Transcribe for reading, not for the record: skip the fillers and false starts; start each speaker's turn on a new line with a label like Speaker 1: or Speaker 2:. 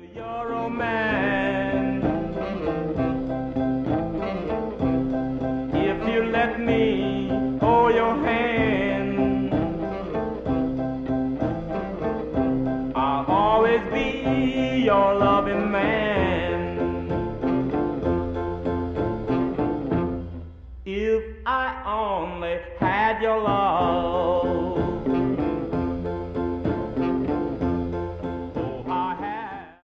Speaker 1: You're a man. If you let me hold your hand, I'll always be your loving man. If I only had your love,